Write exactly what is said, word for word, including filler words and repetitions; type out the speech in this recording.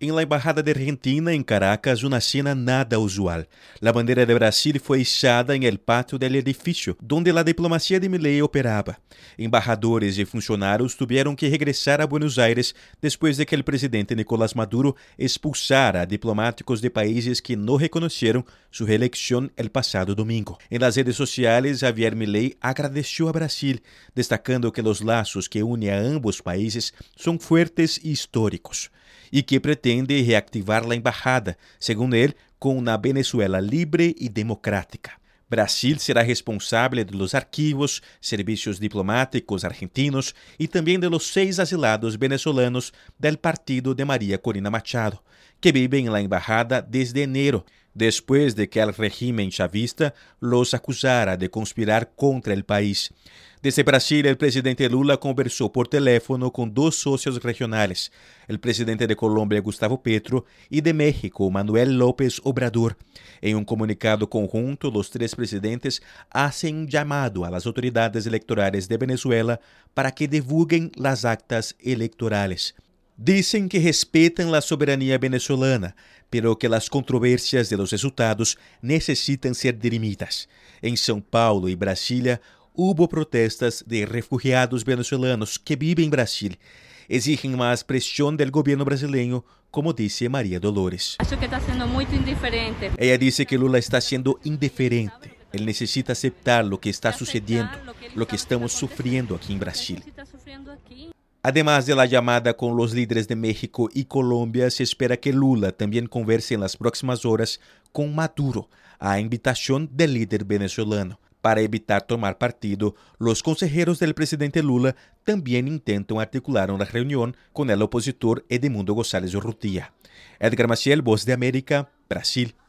En la Embajada de Argentina en Caracas, una escena nada usual. La bandera de Brasil fue izada en el patio del edificio, donde la diplomacia de Milei operaba. Embajadores y funcionarios tuvieron que regresar a Buenos Aires después de que el presidente Nicolás Maduro expulsara a diplomáticos de países que no reconocieron su reelección el pasado domingo. En las redes sociales, Javier Milei agradeció a Brasil, destacando que los lazos que unen a ambos países son fuertes y históricos, y que pretende reactivar la embajada, según él, con una Venezuela libre y democrática. Brasil será responsable de los archivos, servicios diplomáticos argentinos y también de los seis asilados venezolanos del partido de María Corina Machado, que viven en la embajada desde enero, después de que el régimen chavista los acusara de conspirar contra el país. Desde Brasil, el presidente Lula conversó por teléfono con dos socios regionales, el presidente de Colombia, Gustavo Petro, y de México, Manuel López Obrador. En un comunicado conjunto, los tres presidentes hacen un llamado a las autoridades electorales de Venezuela para que divulguen las actas electorales. Dicen que respetan la soberanía venezolana, pero que las controversias de los resultados necesitan ser dirimidas. En São Paulo y Brasilia, hubo protestas de refugiados venezolanos que viven en Brasil. Exigen más presión del gobierno brasileño, como dice María Dolores. Acho que está siendo muy indiferente. Ella dice que Lula está siendo indiferente. Él necesita aceptar lo que está sucediendo, lo que estamos sufriendo aquí en Brasil. Además de la llamada con los líderes de México y Colombia, se espera que Lula también converse en las próximas horas con Maduro, a invitación del líder venezolano. Para evitar tomar partido, los consejeros del presidente Lula también intentan articular una reunión con el opositor Edmundo González Urrutia. Edgar Maciel, Voz de América, Brasil.